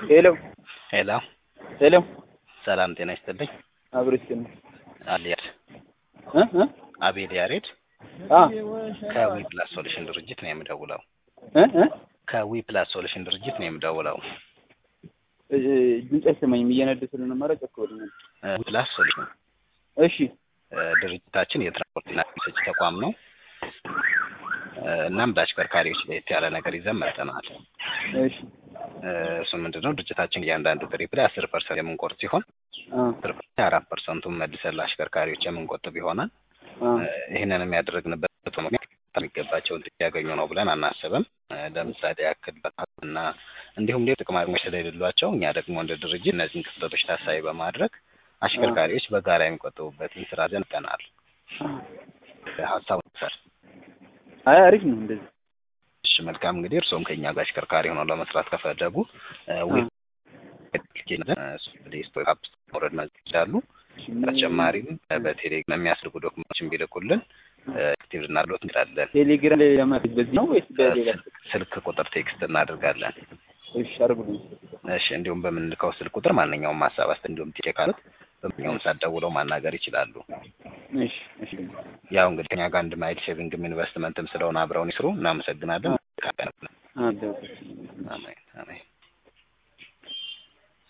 ሄሎ ሄሎ ሄሎ ሰላም ጤና ይስጥልኝ። አብርሽን አልያድ አቤል ያሬድ ከዊፕላስ ሶሉሽን ድርጅት ነው የምደውለው። ከዊፕላስ ሶሉሽን ድርጅት ነው የምደውለው። ድምጽ አይሰማኝም እየነደ ስለሆነ ማለት አከወልኝ። ዊፕላስ ሶሉሽን እሺ ድርጅታችን የትራንስፖርትና ሰጪ ተቋም ነው። እናም በአሽከርካሪዎች ላይ ያለ ነገር ይዘን መጥተናል። እሺ እሱ ምንድነው ድርጅታችን እያንዳንዱ ትሪፕ ላይ 10% የምንቆርጥ ሲሆን 4% መልሰን ለአሽከርካሪዎች የምንቆጥብ ይሆናል። ይሄንንም ያደረግንበት ምክንያት የሚገባቸውን ያገኙ ነው ብለን አናስብም። ለምሳሌ ያክል በታና እንዲሁም ሌሎች ጥቅማ ጥቅሞች ስለሌሏቸው እኛ ደግሞ እንደ ድርጅት እነዚህን ክፍተቶች ታሳቢ በማድረግ አሽከርካሪዎች በጋራ የሚቆጥቡበትን ስራ ዘንጠናል። ሀሳቡ አይ አሪፍ ነው እንደዚህ። እሺ መልካም እንግዲህ እርሶም ከኛ ጋር አሽከርካሪ ሆነው ለመስራት ከፈለጉ ፕሌይ ስቶር አፕ ስቶር ይችላሉ። በተጨማሪም በቴሌግራም የሚያስልኩ ዶክመንቶችን ቢልኩልን አክቲቭ እናድርጎት እንላለን። ቴሌግራም ላይ ለማድረግ በዚህ ነው ወይስ በሌላ ስልክ ቁጥር ቴክስት እናደርጋለን? እሺ አድርጉልኝ። እሺ እንዲሁም በምንልከው ስልክ ቁጥር ማንኛውም ሀሳብ እንዲሁም ጥያቄ ካሉት በማንኛውም ሰዓት ደውለው ማናገር ይችላሉ። እሺ እሺ ያው እንግዲህ ከኛ ጋር አንድ ማይል ሴቪንግም ኢንቨስትመንትም ስለሆነ አብረውን ይስሩ። እናመሰግናለን። አሜን አሜን።